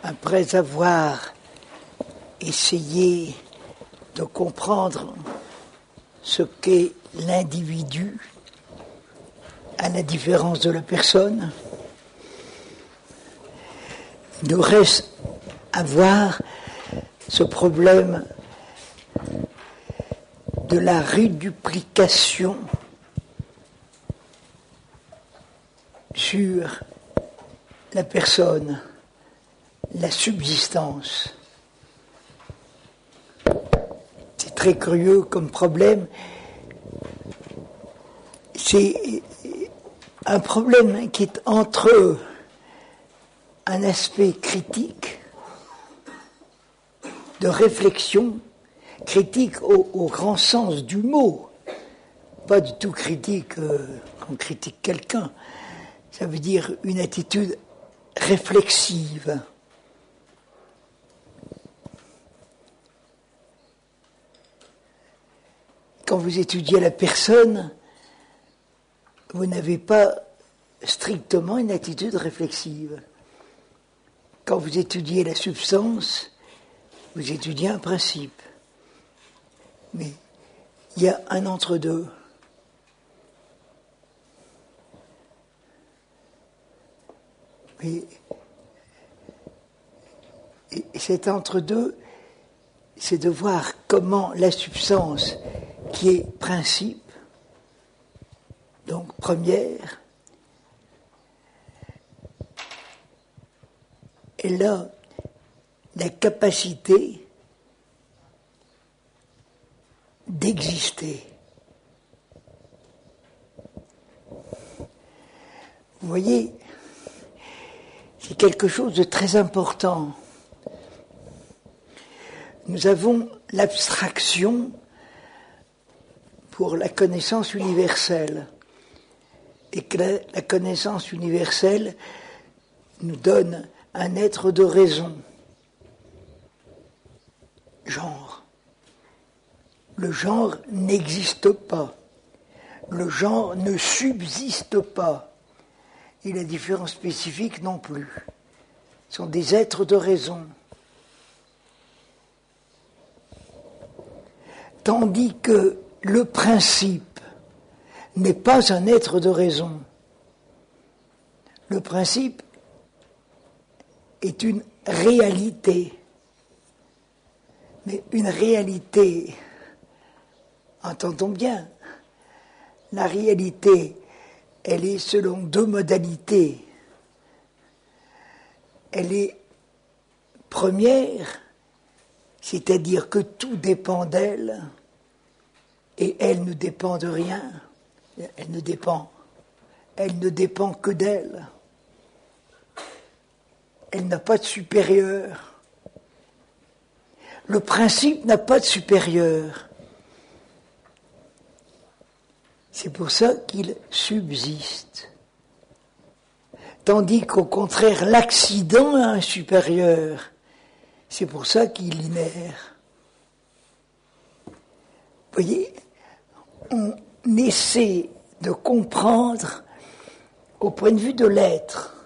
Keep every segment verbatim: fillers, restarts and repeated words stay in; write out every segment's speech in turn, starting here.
après avoir essayé de comprendre ce qu'est l'individu à la différence de la personne, il nous reste à voir ce problème de la reduplication sur la personne, la subsistance. C'est très curieux comme problème. C'est un problème qui est entre un aspect critique, de réflexion, critique au, au grand sens du mot, pas du tout critique euh, quand on critique quelqu'un, ça veut dire une attitude réflexive. Quand vous étudiez la personne, vous n'avez pas strictement une attitude réflexive. Quand vous étudiez la substance, vous étudiez un principe. Mais il y a un entre-deux. Et, et cet entre-deux, c'est de voir comment la substance, qui est principe, donc première, elle a la capacité d'exister. Vous voyez, c'est quelque chose de très important. Nous avons l'abstraction pour la connaissance universelle. Et que la, la connaissance universelle nous donne un être de raison. Genre. Le genre n'existe pas. Le genre ne subsiste pas. Et la différence spécifique non plus. Ce sont des êtres de raison. Tandis que le principe n'est pas un être de raison. Le principe est une réalité. Mais une réalité, entendons bien, la réalité, elle est selon deux modalités. Elle est première, c'est-à-dire que tout dépend d'elle, et elle ne dépend de rien. Elle ne dépend, elle ne dépend que d'elle. Elle n'a pas de supérieur. Le principe n'a pas de supérieur. C'est pour ça qu'il subsiste. Tandis qu'au contraire, l'accident a un supérieur. C'est pour ça qu'il inère. Vous voyez, on essaie de comprendre au point de vue de l'être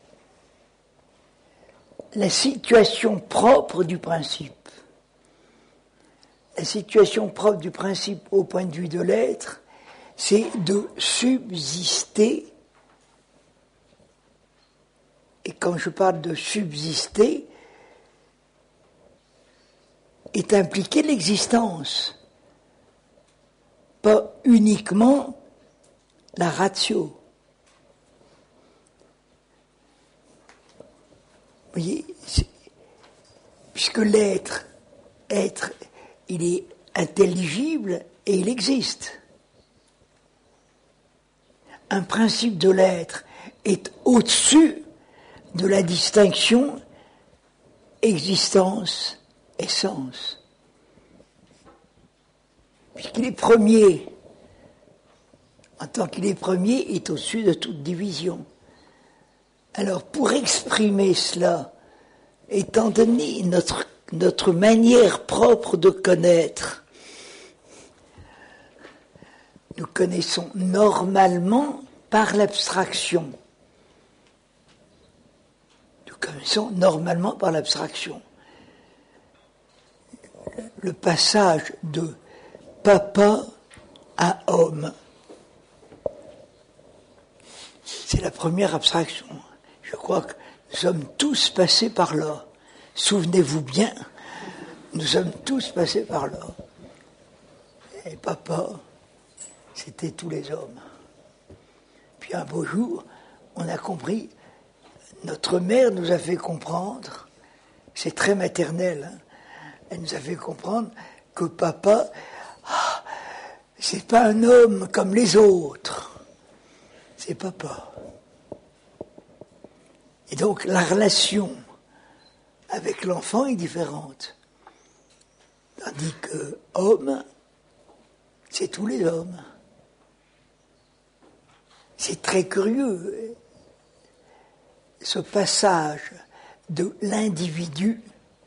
la situation propre du principe. La situation propre du principe au point de vue de l'être, c'est de subsister. Et quand je parle de subsister, est impliquée l'existence, pas uniquement la ratio. Vous voyez, puisque l'être, être, il est intelligible et il existe. Un principe de l'être est au-dessus de la distinction existence-essence. Puisqu'il est premier, en tant qu'il est premier, il est au-dessus de toute division. Alors, pour exprimer cela, étant donné notre, notre manière propre de connaître, nous connaissons normalement par l'abstraction. Nous connaissons normalement par l'abstraction. Le passage de papa à homme, c'est la première abstraction. Je crois que nous sommes tous passés par là. Souvenez-vous bien, nous sommes tous passés par là. Et papa, c'était tous les hommes. Puis un beau jour, on a compris, notre mère nous a fait comprendre, c'est très maternel, hein, elle nous a fait comprendre que papa, ah, c'est pas un homme comme les autres, c'est papa. Et donc la relation avec l'enfant est différente. Tandis que homme, c'est tous les hommes. C'est très curieux, ce passage de l'individu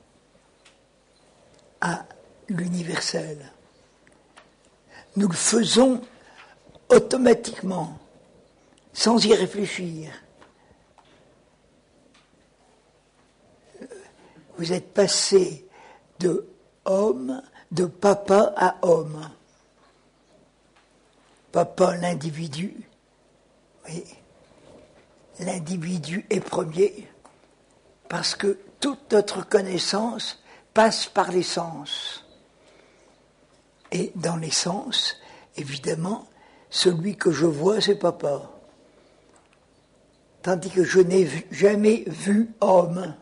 à l'universel. Nous le faisons automatiquement, sans y réfléchir. Vous êtes passé de homme, de papa à homme. Papa, l'individu, oui, l'individu est premier, parce que toute notre connaissance passe par les sens. Et dans les sens, évidemment, celui que je vois, c'est papa. Tandis que je n'ai vu, jamais vu homme.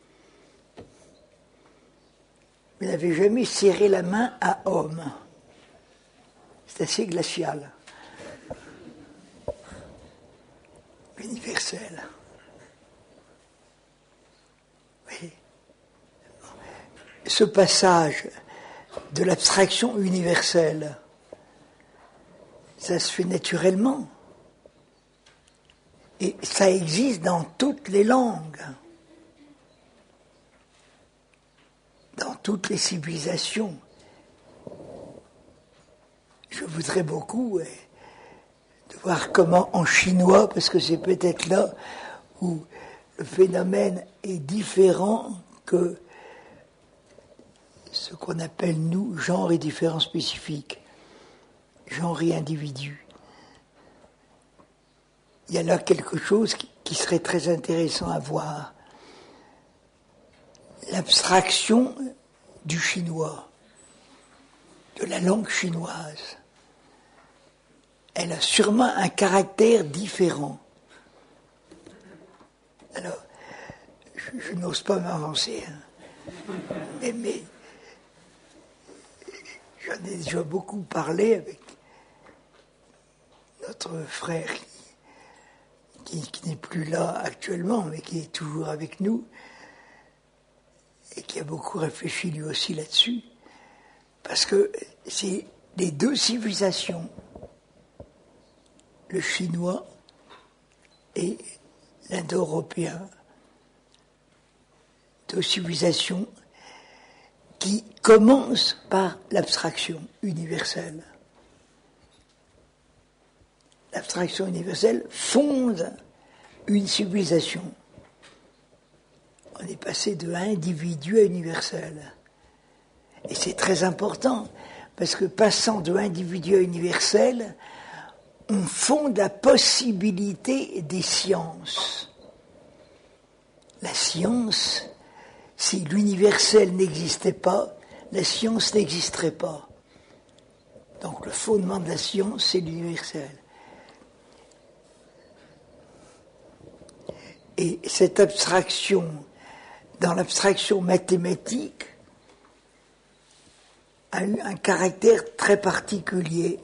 Vous n'avez jamais serré la main à homme. C'est assez glacial. Universel. Oui. Ce passage de l'abstraction universelle, ça se fait naturellement. Et ça existe dans toutes les langues, dans toutes les civilisations. Je voudrais beaucoup eh, de voir comment en chinois, parce que c'est peut-être là où le phénomène est différent que ce qu'on appelle, nous, genre et différents spécifiques, genre et individu. Il y a là quelque chose qui, qui serait très intéressant à voir. L'abstraction du chinois, de la langue chinoise, elle a sûrement un caractère différent. Alors, je, je n'ose pas m'avancer, hein. mais, mais j'en ai déjà beaucoup parlé avec notre frère qui, qui, qui n'est plus là actuellement, mais qui est toujours avec nous, et qui a beaucoup réfléchi lui aussi là-dessus, parce que c'est les deux civilisations, le chinois et l'indo-européen, deux civilisations qui commencent par l'abstraction universelle. L'abstraction universelle fonde une civilisation. On est passé de individu à universel. Et c'est très important, parce que passant de individu à universel, on fonde la possibilité des sciences. La science, si l'universel n'existait pas, la science n'existerait pas. Donc le fondement de la science, c'est l'universel. Et cette abstraction, dans l'abstraction mathématique, a eu un caractère très particulier.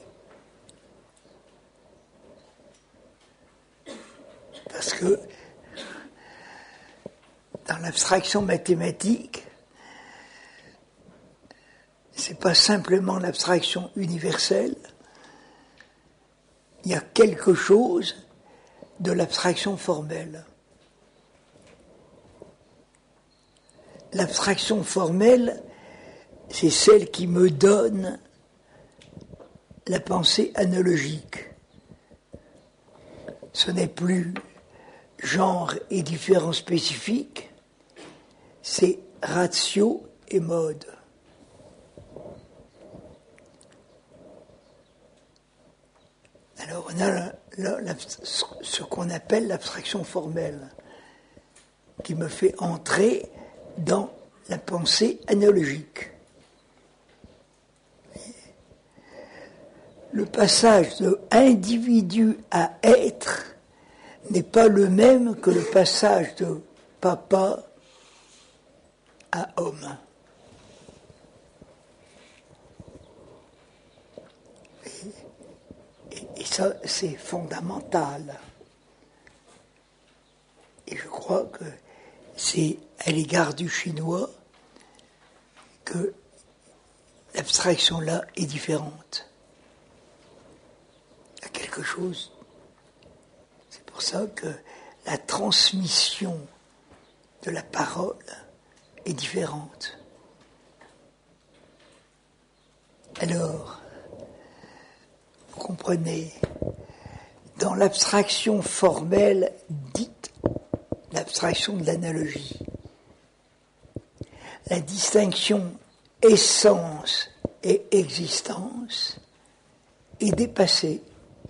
Parce que dans l'abstraction mathématique, c'est pas simplement l'abstraction universelle, il y a quelque chose de l'abstraction formelle. L'abstraction formelle, c'est celle qui me donne la pensée analogique. Ce n'est plus genre et différents spécifiques, c'est ratio et mode. Alors on a la, la, la, ce qu'on appelle l'abstraction formelle, qui me fait entrer dans la pensée analogique. Le passage de individu à être n'est pas le même que le passage de papa à homme. Et, et, et ça, c'est fondamental. Et je crois que c'est à l'égard du chinois que l'abstraction là est différente. Il y a quelque chose. C'est pour ça que la transmission de la parole est différente. Alors, vous comprenez, dans l'abstraction formelle dite l'abstraction de l'analogie, la distinction essence et existence est dépassée.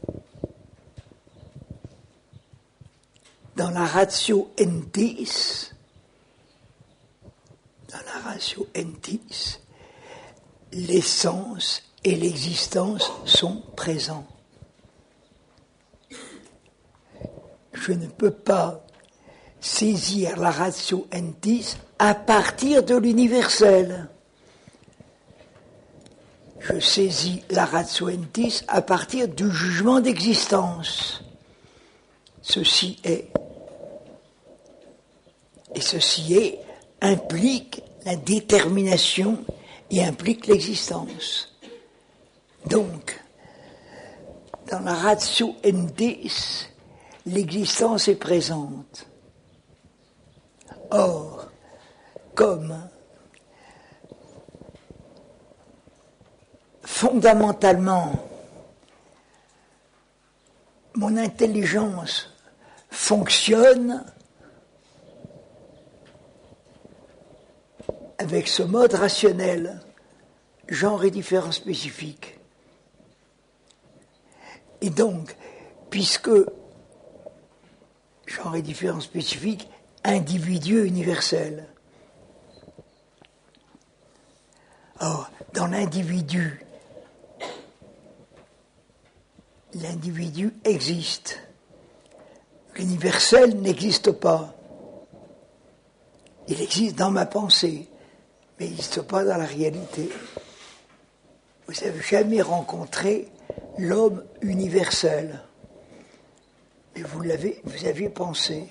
Dans la ratio entis, dans la ratio entis, l'essence et l'existence sont présents. Je ne peux pas saisir la ratio entis à partir de l'universel. Je saisis la ratio entis à partir du jugement d'existence. Ceci est. Et ceci est implique la détermination et implique l'existence. Donc, dans la ratio entis, l'existence est présente. Or, comme fondamentalement, mon intelligence fonctionne avec ce mode rationnel, genre et différence spécifiques. Et donc, puisque genre et différence spécifiques, individu universel. Or, dans l'individu, l'individu existe. L'universel n'existe pas. Il existe dans ma pensée, mais il n'existe pas dans la réalité. Vous n'avez jamais rencontré l'homme universel, mais vous l'avez, vous aviez pensé.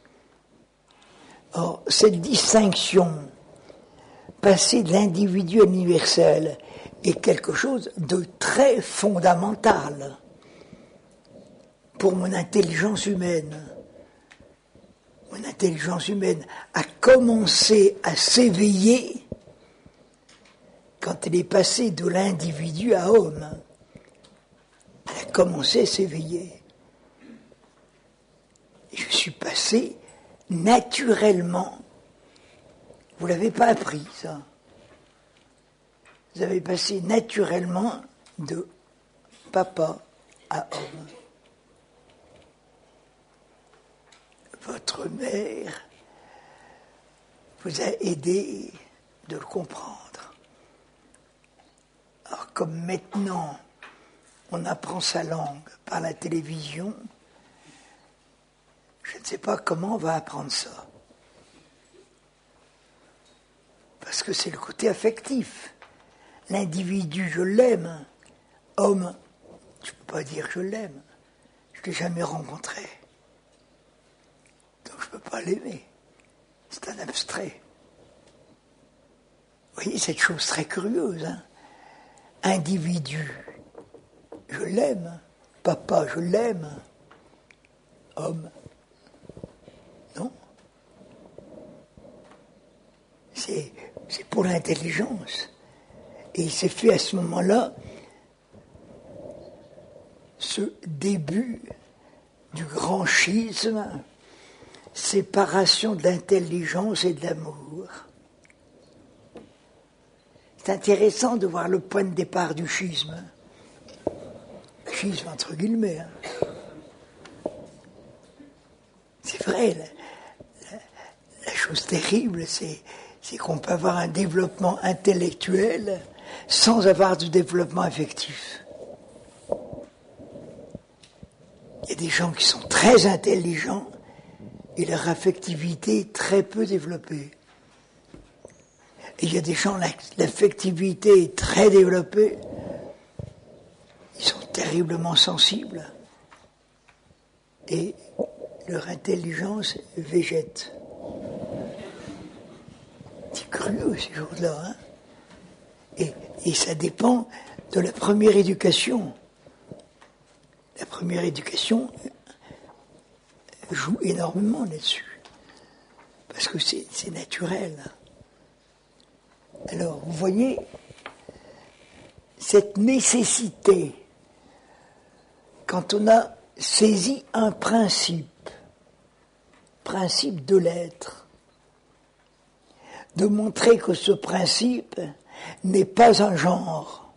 Or, cette distinction, passer de l'individu à l'universel, est quelque chose de très fondamental pour mon intelligence humaine. Mon intelligence humaine a commencé à s'éveiller quand elle est passée de l'individu à homme. Elle a commencé à s'éveiller. Et je suis passé naturellement. Vous ne l'avez pas appris, ça. Vous avez passé naturellement de papa à homme. Votre mère vous a aidé de le comprendre. Alors, comme maintenant, on apprend sa langue par la télévision, je ne sais pas comment on va apprendre ça. Parce que c'est le côté affectif. L'individu, je l'aime. Homme, je ne peux pas dire que je l'aime. Je ne l'ai jamais rencontré. Donc je ne peux pas l'aimer. C'est un abstrait. Vous voyez cette chose très curieuse, hein? Individu, je l'aime. Papa, je l'aime. Homme, non. C'est, c'est pour l'intelligence. Et il s'est fait à ce moment-là ce début du grand schisme séparation de l'intelligence et de l'amour. C'est intéressant de voir le point de départ du schisme. Schisme entre guillemets. Hein. C'est vrai, la, la, la chose terrible, c'est, c'est qu'on peut avoir un développement intellectuel sans avoir de développement affectif. Il y a des gens qui sont très intelligents et leur affectivité est très peu développée. Et il y a des gens, l'affectivité est très développée, ils sont terriblement sensibles et leur intelligence végète. C'est curieux ces jours-là, hein. Et, et ça dépend de la première éducation. La première éducation joue énormément là-dessus, parce que c'est, c'est naturel. Alors, vous voyez, cette nécessité, quand on a saisi un principe, principe de l'être, de montrer que ce principe n'est pas un genre,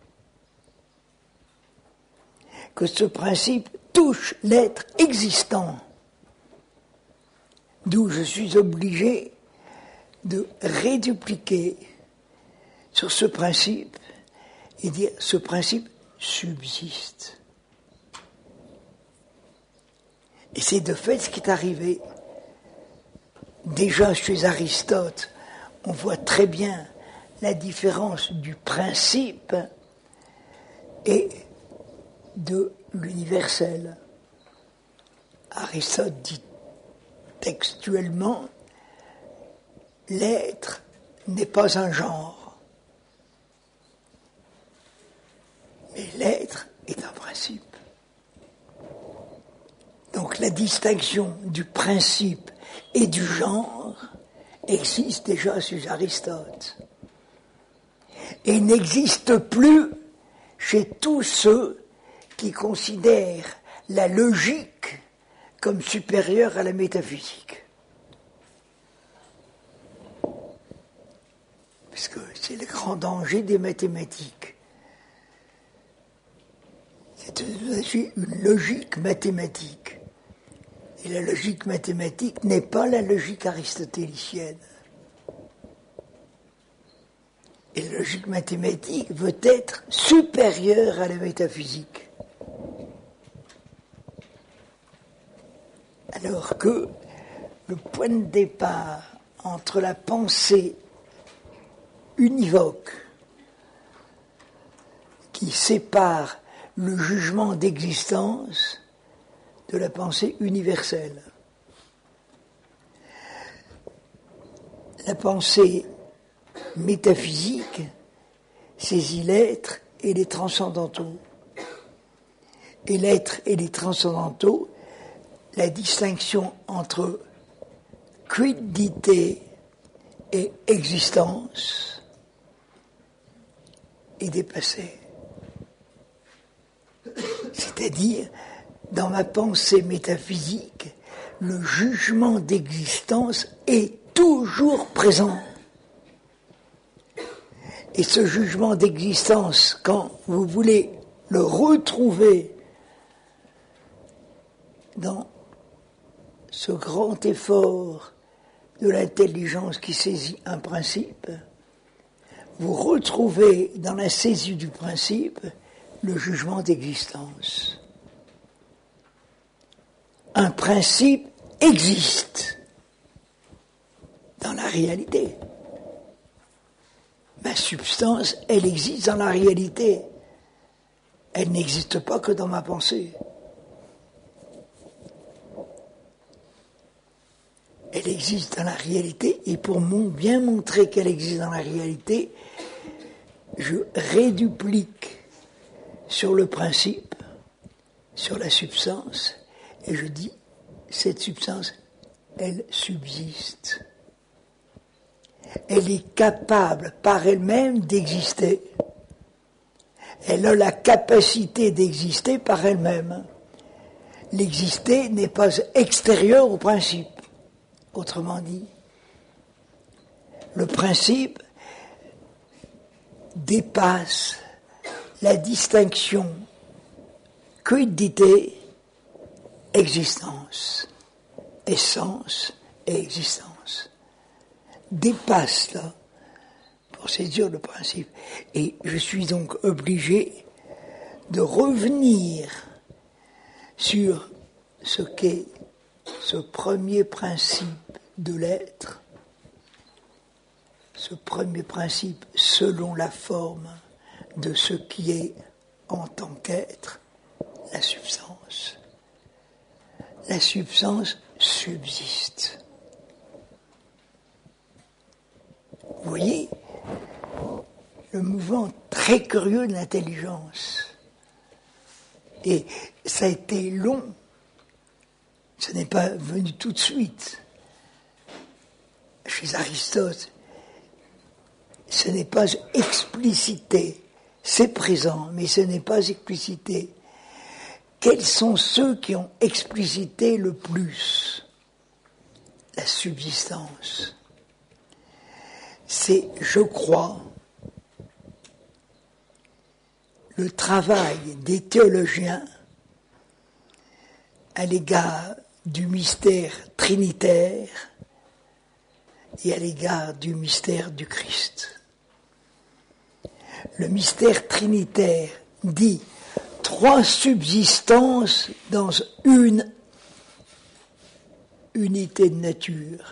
que ce principe touche l'être existant, d'où je suis obligé de rédupliquer sur ce principe et dire ce principe subsiste. Et c'est de fait ce qui est arrivé. Déjà chez Aristote, on voit très bien la différence du principe et de l'universel. Aristote dit textuellement, l'être n'est pas un genre. Mais l'être est un principe. Donc la distinction du principe et du genre existe déjà chez Aristote. Et n'existe plus chez tous ceux qui considèrent la logique comme supérieure à la métaphysique. Parce que c'est le grand danger des mathématiques. C'est une logique mathématique. Et la logique mathématique n'est pas la logique aristotélicienne. Et la logique mathématique veut être supérieure à la métaphysique. Alors que le point de départ entre la pensée univoque qui sépare le jugement d'existence de la pensée universelle. La pensée métaphysique saisit l'être et les transcendantaux. Et l'être et les transcendantaux, la distinction entre quiddité et existence est dépassée. C'est-à-dire, dans ma pensée métaphysique, le jugement d'existence est toujours présent. Et ce jugement d'existence, quand vous voulez le retrouver dans ce grand effort de l'intelligence qui saisit un principe, vous retrouvez dans la saisie du principe le jugement d'existence. Un principe existe dans la réalité. Ma substance, elle existe dans la réalité. Elle n'existe pas que dans ma pensée. Elle existe dans la réalité, et pour bien montrer qu'elle existe dans la réalité, je réduplique sur le principe, sur la substance, et je dis, cette substance, elle subsiste. Elle est capable par elle-même d'exister. Elle a la capacité d'exister par elle-même. L'exister n'est pas extérieur au principe. Autrement dit, le principe dépasse la distinction quidité, existence, essence et existence. Dépasse là, pour saisir le principe. Et je suis donc obligé de revenir sur ce qu'est ce premier principe de l'être, ce premier principe selon la forme de ce qui est en tant qu'être, la substance. La substance subsiste. Vous voyez le mouvement très curieux de l'intelligence. Et ça a été long. Ce n'est pas venu tout de suite. Chez Aristote, ce n'est pas explicité. C'est présent, mais ce n'est pas explicité. Quels sont ceux qui ont explicité le plus la subsistance? C'est, je crois, le travail des théologiens à l'égard du mystère trinitaire et à l'égard du mystère du Christ. Le mystère trinitaire dit trois subsistances dans une unité de nature,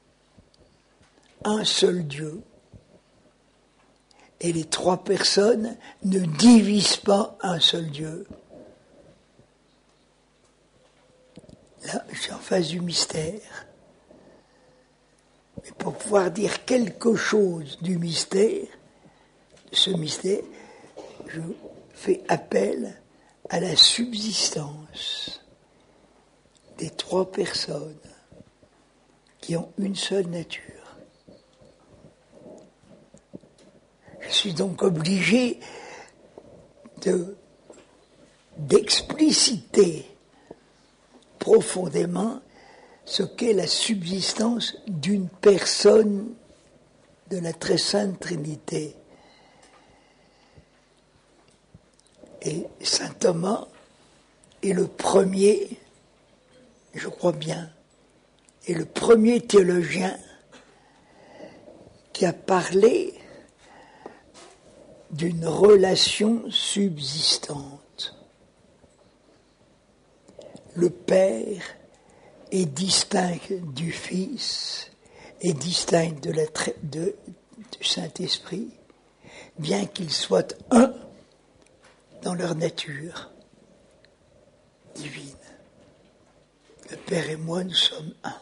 un seul Dieu. Et les trois personnes ne divisent pas un seul Dieu. Là, je suis en face du mystère. Mais pour pouvoir dire quelque chose du mystère, de ce mystère, je fais appel à la subsistance des trois personnes qui ont une seule nature. Je suis donc obligé de, d'expliciter profondément ce qu'est la subsistance d'une personne de la très sainte Trinité. Et saint Thomas est le premier, je crois bien, est le premier théologien qui a parlé d'une relation subsistante. Le Père est distinct du Fils, est distinct de la tra- de, du Saint-Esprit, bien qu'ils soient un dans leur nature divine. Le Père et moi, nous sommes un.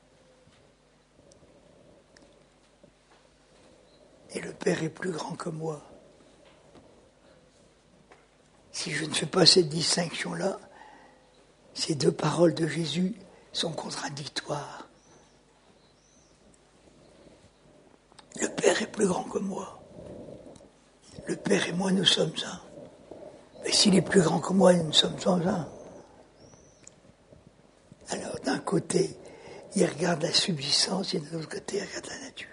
Et le Père est plus grand que moi. Si je ne fais pas cette distinction-là, ces deux paroles de Jésus sont contradictoires. Le Père est plus grand que moi. Le Père et moi, nous sommes un. Mais s'il est plus grand que moi, nous sommes un. Alors, d'un côté, il regarde la subsistance, et de l'autre côté, il regarde la nature.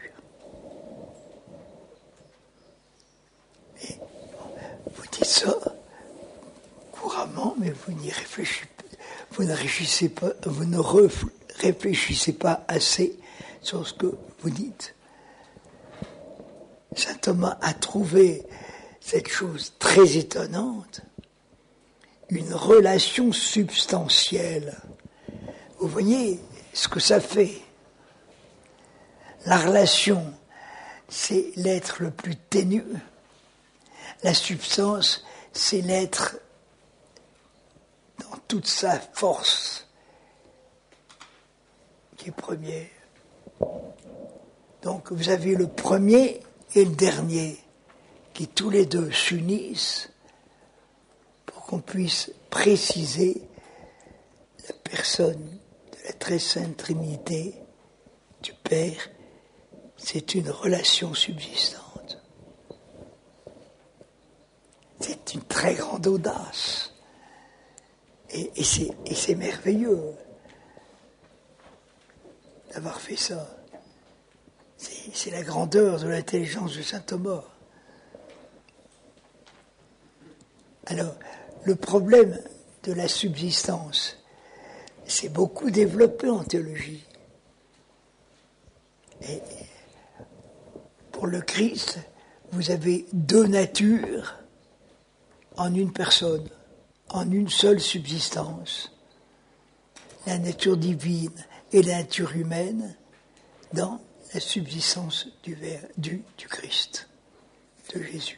Et vous dites ça couramment, mais vous n'y réfléchissez pas. Vous ne réfléchissez pas, vous ne réfléchissez pas assez sur ce que vous dites. Saint Thomas a trouvé cette chose très étonnante, une relation substantielle. Vous voyez ce que ça fait. La relation, c'est l'être le plus ténu. La substance, c'est l'être dans toute sa force qui est premier. Donc vous avez le premier et le dernier qui tous les deux s'unissent pour qu'on puisse préciser la personne de la très sainte Trinité du Père. C'est une relation subsistante. C'est une très grande audace. Et, et, c'est, et c'est merveilleux d'avoir fait ça. C'est, c'est la grandeur de l'intelligence de saint Thomas. Alors, le problème de la subsistance, c'est beaucoup développé en théologie. Et pour le Christ, vous avez deux natures en une personne, en une seule subsistance. La nature divine et la nature humaine dans la subsistance du, du, du Christ, de Jésus.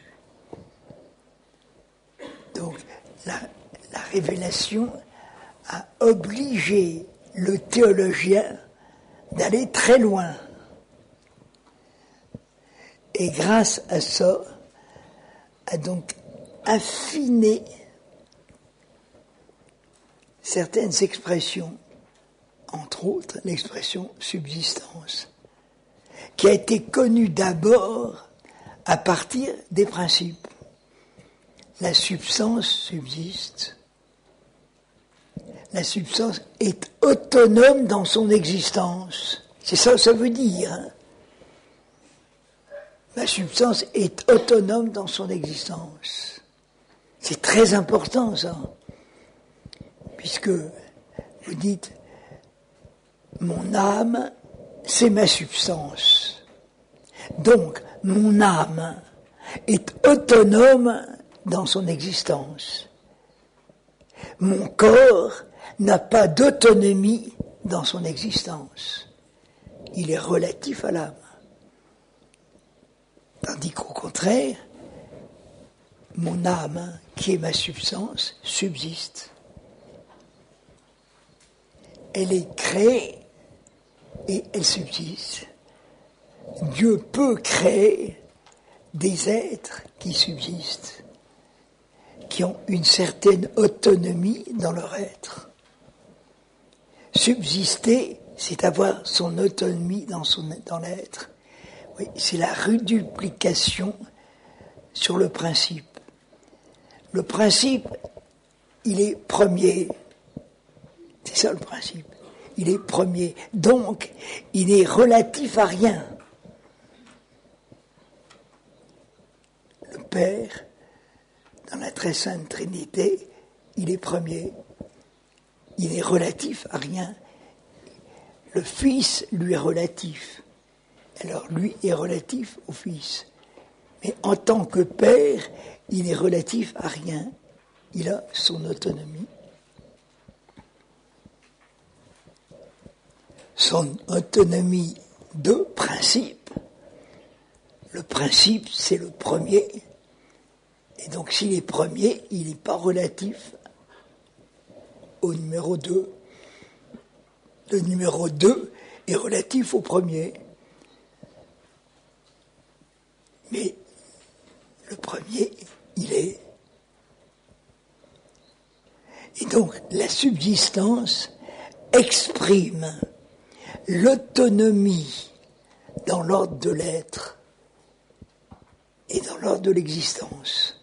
Donc, la, la révélation a obligé le théologien d'aller très loin. Et grâce à ça, a donc affiné certaines expressions, entre autres l'expression subsistance, qui a été connue d'abord à partir des principes. La substance subsiste. La substance est autonome dans son existence. C'est ça que ça veut dire. Hein. La substance est autonome dans son existence. C'est très important, ça. Puisque vous dites, mon âme, c'est ma substance. Donc, mon âme est autonome dans son existence. Mon corps n'a pas d'autonomie dans son existence. Il est relatif à l'âme. Tandis qu'au contraire, mon âme, qui est ma substance, subsiste. Elle est créée et elle subsiste. Dieu peut créer des êtres qui subsistent, qui ont une certaine autonomie dans leur être. Subsister, c'est avoir son autonomie dans, son, dans l'être. Oui, c'est la reduplication sur le principe. Le principe, il est premier. C'est ça le principe. Il est premier. Donc, il est relatif à rien. Le Père, dans la très sainte Trinité, il est premier. Il est relatif à rien. Le Fils, lui, est relatif. Alors, lui est relatif au Fils. Mais en tant que Père, il est relatif à rien. Il a son autonomie. Son autonomie de principe. Le principe, c'est le premier. Et donc, s'il est premier, il n'est pas relatif au numéro deux. Le numéro deux est relatif au premier. Mais le premier, il est. Et donc, la subsistance exprime l'autonomie dans l'ordre de l'être et dans l'ordre de l'existence.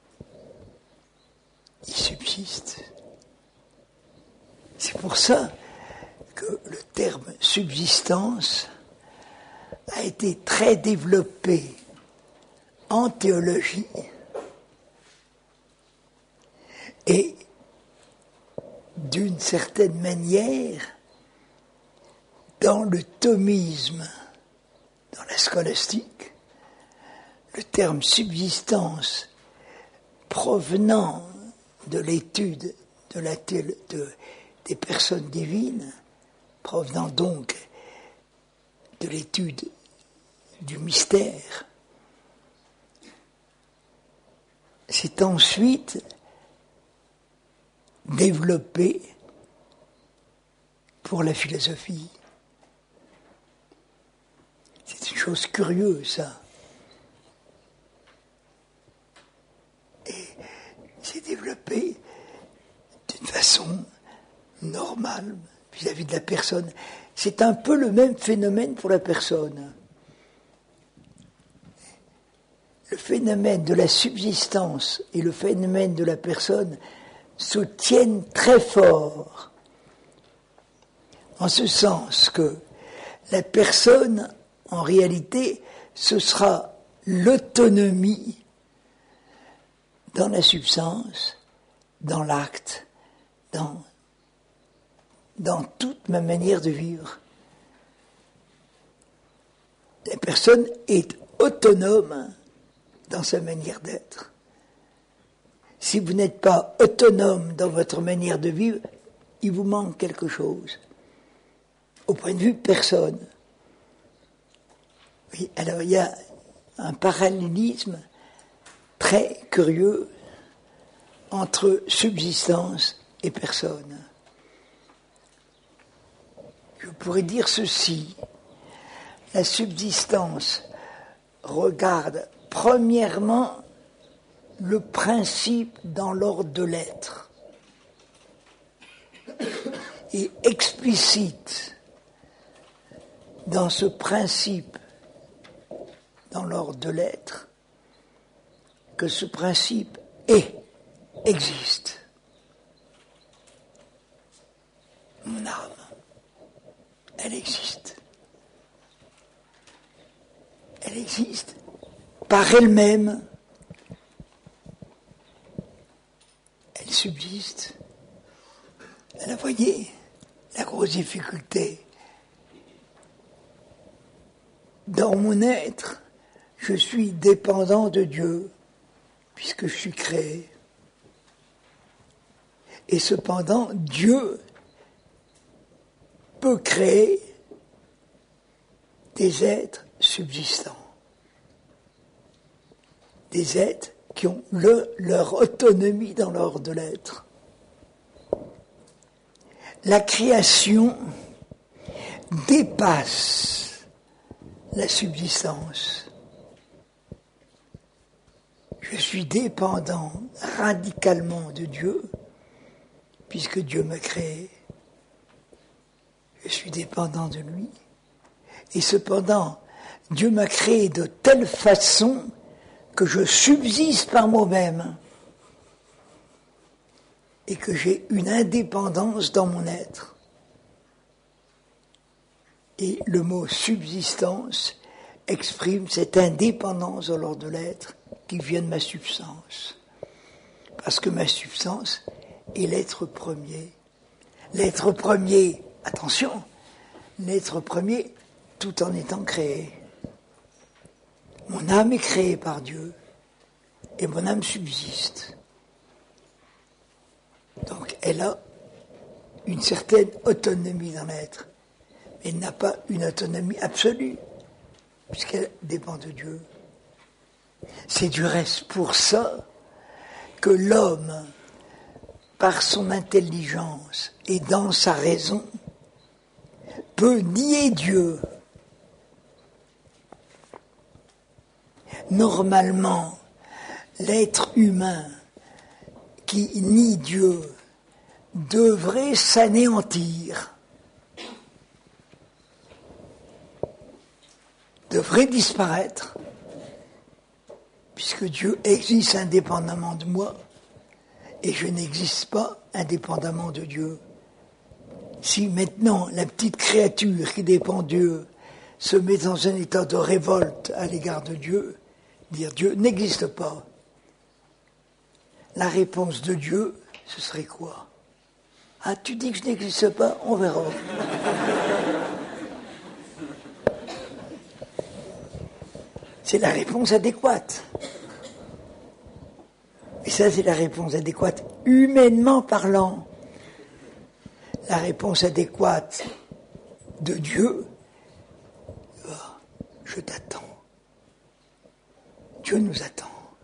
Il subsiste. C'est pour ça que le terme subsistance a été très développé en théologie et d'une certaine manière dans le thomisme, dans la scolastique, le terme subsistance provenant de l'étude de la thé- de, des personnes divines, provenant donc de l'étude du mystère, c'est ensuite développé pour la philosophie. C'est une chose curieuse, ça. Et c'est développé d'une façon normale vis-à-vis de la personne. C'est un peu le même phénomène pour la personne. Le phénomène de la subsistance et le phénomène de la personne se tiennent très fort, en ce sens que La personne, en réalité, ce sera l'autonomie dans la substance, dans l'acte, dans, dans toute ma manière de vivre. La personne est autonome dans sa manière d'être. Si vous n'êtes pas autonome dans votre manière de vivre, il vous manque quelque chose. Au point de vue personne. Oui, alors il y a un parallélisme très curieux entre subsistance et personne. Je pourrais dire ceci. La subsistance regarde premièrement le principe dans l'ordre de l'être et explicite dans ce principe dans l'ordre de l'être que ce principe est, existe. Mon âme, elle existe. Elle existe par elle-même. Elle subsiste. Elle a, voyez, la grosse difficulté. Dans mon être, je suis dépendant de Dieu, puisque je suis créé. Et cependant, Dieu peut créer des êtres subsistants. Des êtres qui ont le, leur autonomie dans l'ordre de l'être. La création dépasse la subsistance. Je suis dépendant radicalement de Dieu, puisque Dieu m'a créé. Je suis dépendant de lui. Et cependant, Dieu m'a créé de telle façon que je subsiste par moi-même et que j'ai une indépendance dans mon être. Et le mot subsistance exprime cette indépendance dans l'ordre de l'être qui vient de ma substance. Parce que ma substance est l'être premier. L'être premier, attention, l'être premier tout en étant créé. Mon âme est créée par Dieu et mon âme subsiste. Donc elle a une certaine autonomie dans l'être. Mais elle n'a pas une autonomie absolue, puisqu'elle dépend de Dieu. C'est du reste pour ça que l'homme, par son intelligence et dans sa raison, peut nier Dieu. Normalement, l'être humain qui nie Dieu devrait s'anéantir, devrait disparaître, puisque Dieu existe indépendamment de moi et je n'existe pas indépendamment de Dieu. Si maintenant la petite créature qui dépend de Dieu se met dans un état de révolte à l'égard de Dieu, dire Dieu n'existe pas, la réponse de Dieu, ce serait quoi? Ah, tu dis que je n'existe pas? On verra. C'est la réponse adéquate. Et ça, c'est la réponse adéquate, humainement parlant. La réponse adéquate de Dieu, oh, je t'attends. Dieu nous attend.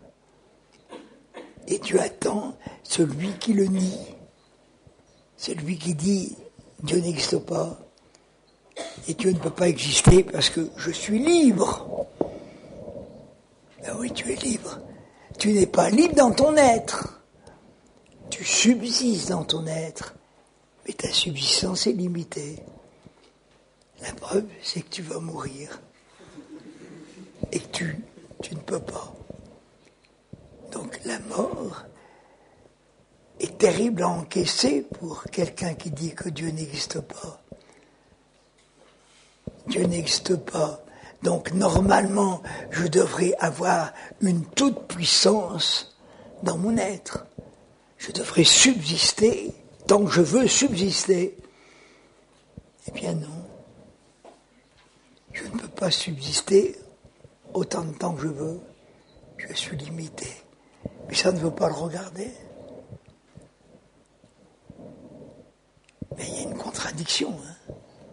Et Dieu attend celui qui le nie. Celui qui dit Dieu n'existe pas. Et Dieu ne peut pas exister parce que je suis libre. Ben oui, tu es libre. Tu n'es pas libre dans ton être. Tu subsistes dans ton être. Mais ta subsistance est limitée. La preuve, c'est que tu vas mourir. Et que tu, tu ne peux pas. Donc la mort est terrible à encaisser pour quelqu'un qui dit que Dieu n'existe pas. Dieu n'existe pas. Donc normalement, je devrais avoir une toute puissance dans mon être. Je devrais subsister tant que je veux subsister. Eh bien non. Je ne peux pas subsister autant de temps que je veux. Je suis limité. Mais ça ne veut pas le regarder. Mais il y a une contradiction. Hein.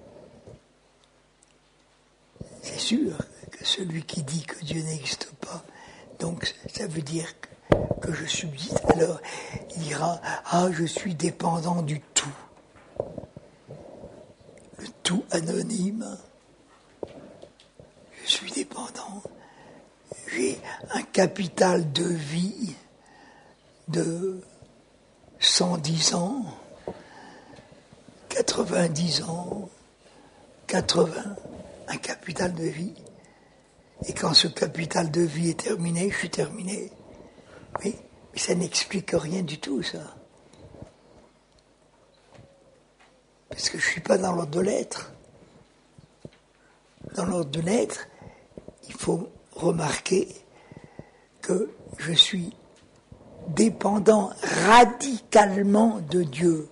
C'est sûr que celui qui dit que Dieu n'existe pas, donc ça veut dire que, que je subsiste. Alors il dira, ah, je suis dépendant du tout. Le tout anonyme. Je suis dépendant. J'ai un capital de vie de cent dix ans, quatre-vingt-dix ans, quatre-vingts, un capital de vie. Et quand ce capital de vie est terminé, je suis terminé. Oui, mais ça n'explique rien du tout, ça. Parce que je ne suis pas dans l'ordre de l'être. Dans l'ordre de l'être, il faut remarquer que je suis dépendant radicalement de Dieu.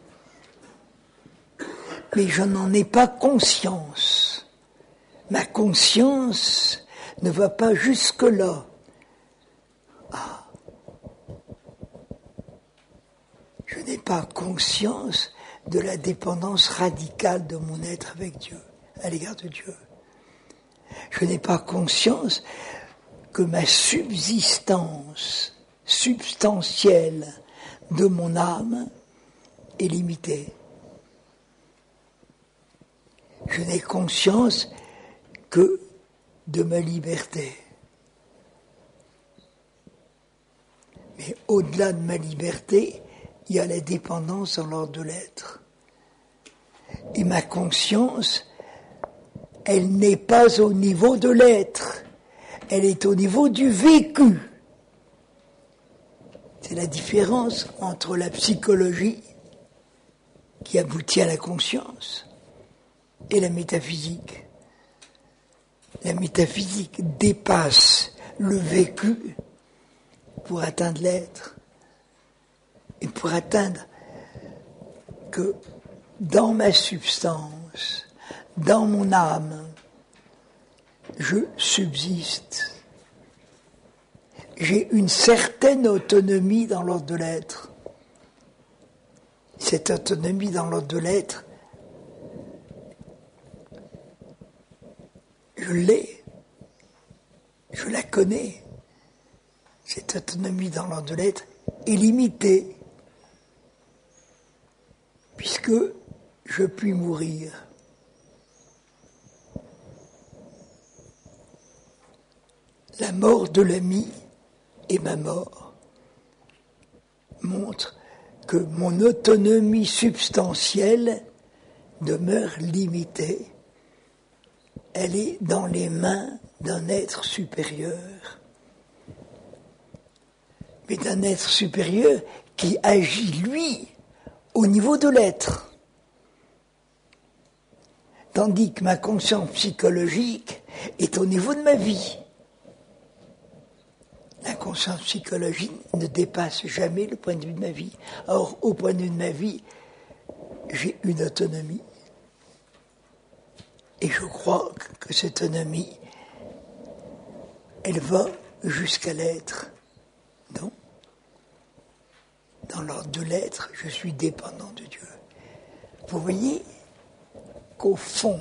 Mais je n'en ai pas conscience. Ma conscience ne va pas jusque-là. Ah. Je n'ai pas conscience de la dépendance radicale de mon être avec Dieu, à l'égard de Dieu. Je n'ai pas conscience que ma subsistance substantielle de mon âme est limitée. Je n'ai conscience que de ma liberté. Mais au-delà de ma liberté, il y a la dépendance en l'ordre de l'être. Et ma conscience, elle n'est pas au niveau de l'être, elle est au niveau du vécu. C'est la différence entre la psychologie, qui aboutit à la conscience, et la métaphysique. La métaphysique dépasse le vécu pour atteindre l'être, et pour atteindre que dans ma substance, dans mon âme, je subsiste. J'ai une certaine autonomie dans l'ordre de l'être. Cette autonomie dans l'ordre de l'être, je l'ai, je la connais. Cette autonomie dans l'ordre de l'être est limitée, puisque je puis mourir. La mort de l'ami et ma mort montrent que mon autonomie substantielle demeure limitée. Elle est dans les mains d'un être supérieur. Mais d'un être supérieur qui agit, lui, au niveau de l'être. Tandis que ma conscience psychologique est au niveau de ma vie. La conscience psychologique ne dépasse jamais le point de vue de ma vie. Or, au point de vue de ma vie, j'ai une autonomie. Et je crois que cette autonomie, elle va jusqu'à l'être. Non. Dans l'ordre de l'être, je suis dépendant de Dieu. Vous voyez qu'au fond,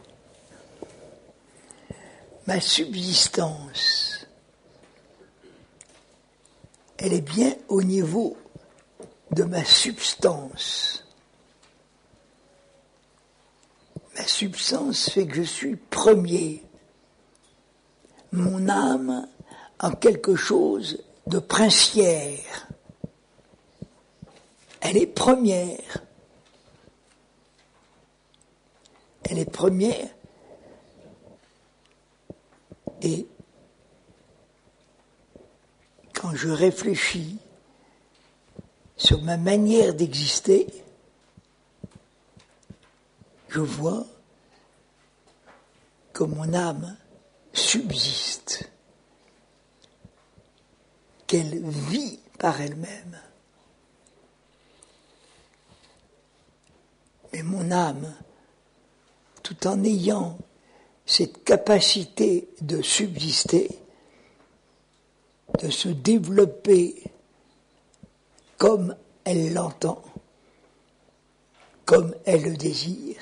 ma subsistance, elle est bien au niveau de ma substance. Ma substance fait que je suis premier. Mon âme a quelque chose de princière. Elle est première. Elle est première. Et quand je réfléchis sur ma manière d'exister, je vois que mon âme subsiste, qu'elle vit par elle-même. Mais mon âme, tout en ayant cette capacité de subsister, de se développer comme elle l'entend, comme elle le désire,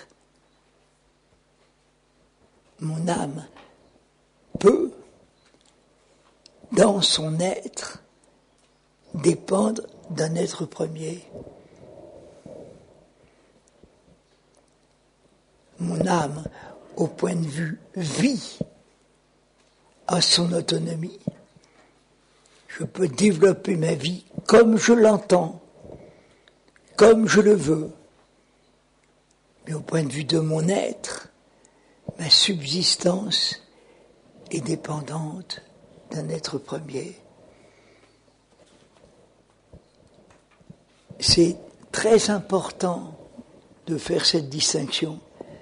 mon âme peut, dans son être, dépendre d'un être premier. Mon âme, au point de vue vie, a son autonomie. Je peux développer ma vie comme je l'entends, comme je le veux. Mais au point de vue de mon être, ma subsistance est dépendante d'un être premier. C'est très important de faire cette distinction,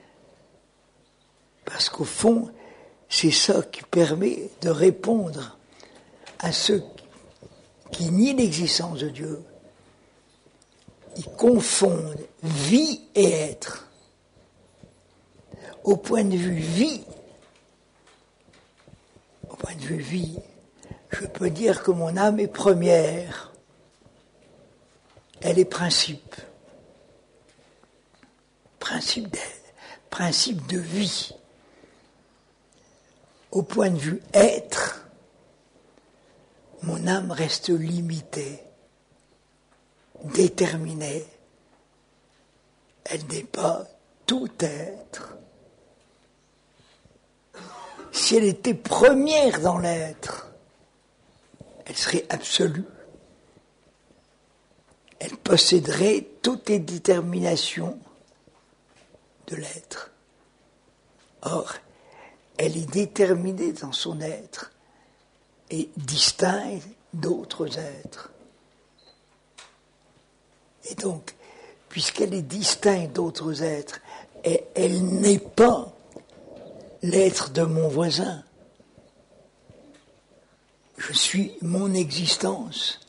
parce qu'au fond, c'est ça qui permet de répondre à ceux qui nient l'existence de Dieu. Ils confondent vie et être. Au point de vue vie, au point de vue vie, je peux dire que mon âme est première. Elle est principe. Principe d'elle, principe de vie. Au point de vue être, mon âme reste limitée, déterminée. Elle n'est pas tout être. Si elle était première dans l'être, elle serait absolue. Elle posséderait toutes les déterminations de l'être. Or, elle est déterminée dans son être et distincte d'autres êtres. Et donc, puisqu'elle est distincte d'autres êtres, et elle n'est pas l'être de mon voisin. Je suis mon existence.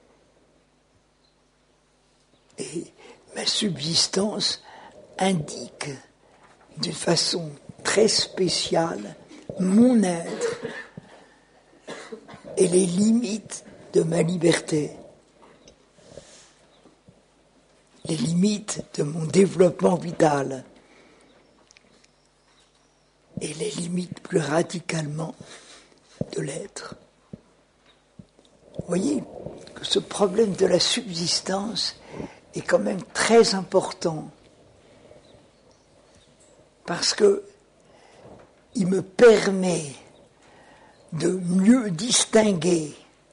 Et ma subsistance indique d'une façon très spéciale mon être et les limites de ma liberté, les limites de mon développement vital et les limites plus radicalement de l'être. Vous voyez que ce problème de la subsistance est quand même très important, parce que il me permet de mieux distinguer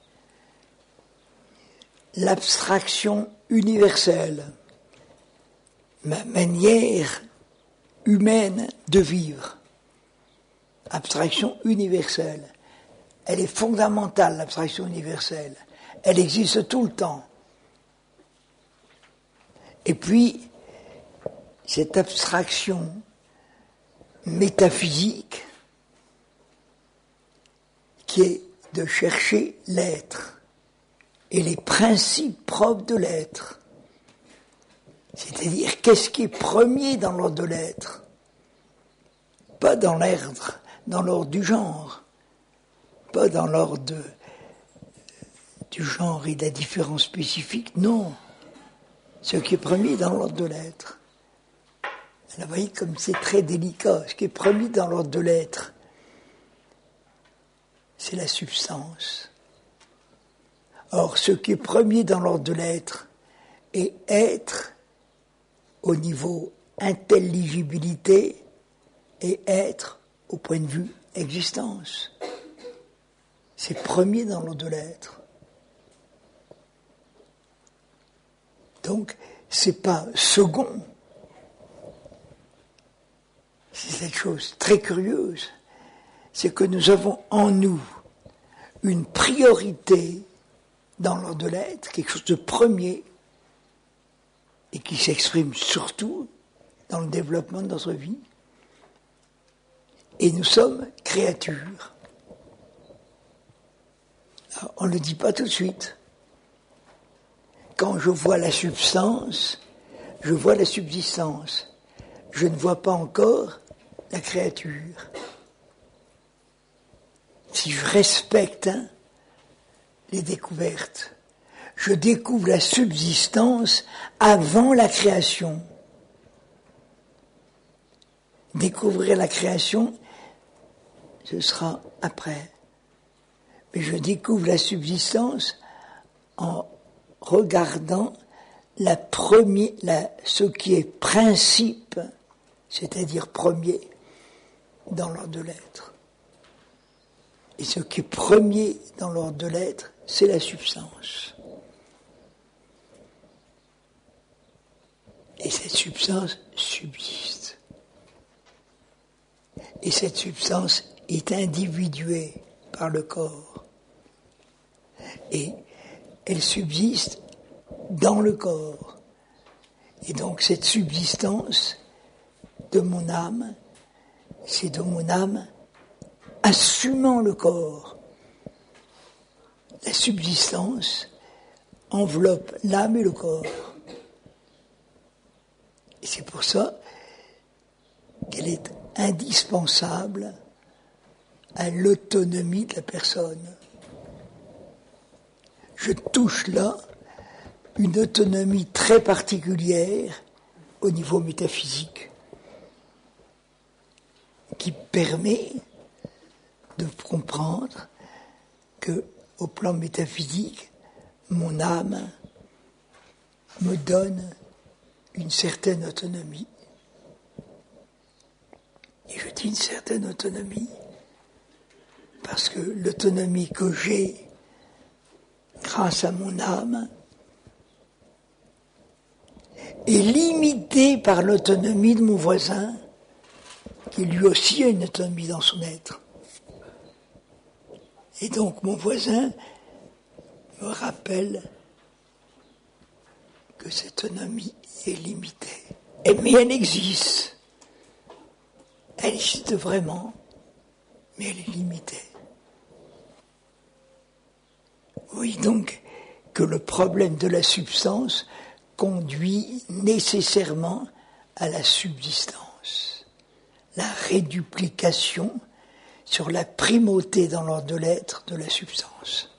l'abstraction universelle, ma manière humaine de vivre. Abstraction universelle. Elle est fondamentale, l'abstraction universelle. Elle existe tout le temps. Et puis, cette abstraction métaphysique qui est de chercher l'être et les principes propres de l'être. C'est-à-dire, qu'est-ce qui est premier dans l'ordre de l'être? Pas dans l'ordre, dans l'ordre du genre, pas dans l'ordre de, du genre et de la différence spécifique, non. Ce qui est premier dans l'ordre de l'être. Vous voyez comme c'est très délicat. Ce qui est premier dans l'ordre de l'être, c'est la substance. Or, ce qui est premier dans l'ordre de l'être est être au niveau intelligibilité et être au point de vue existence. C'est premier dans l'ordre de l'être. Donc, c'est pas second. C'est cette chose très curieuse. C'est que nous avons en nous une priorité dans l'ordre de l'être, quelque chose de premier, et qui s'exprime surtout dans le développement de notre vie. et nous sommes créatures. Alors, on ne le dit pas tout de suite. Quand je vois la substance, je vois la subsistance. Je ne vois pas encore la créature. Si je respecte hein, les découvertes, je découvre la subsistance avant la création. Découvrir la création, ce sera après. Mais je découvre la subsistance en regardant la première, la, ce qui est principe, c'est-à-dire premier, dans l'ordre de l'être. Et ce qui est premier dans l'ordre de l'être, c'est la substance. Et cette substance subsiste. Et cette substance est individuée par le corps. Et elle subsiste dans le corps. Et donc cette subsistance de mon âme, c'est de mon âme assumant le corps. La subsistance enveloppe l'âme et le corps. Et c'est pour ça qu'elle est indispensable à l'autonomie de la personne. Je touche là une autonomie très particulière au niveau métaphysique qui permet de comprendre que, au plan métaphysique, mon âme me donne une certaine autonomie. Et je dis une certaine autonomie parce que l'autonomie que j'ai grâce à mon âme est limitée par l'autonomie de mon voisin qui lui aussi a une autonomie dans son être. Et donc mon voisin me rappelle que cette autonomie est limitée. Et, mais elle existe. Elle existe vraiment, mais elle est limitée. Oui, donc, que le problème de la substance conduit nécessairement à la subsistance, la réduplication sur la primauté dans l'ordre de l'être de la substance.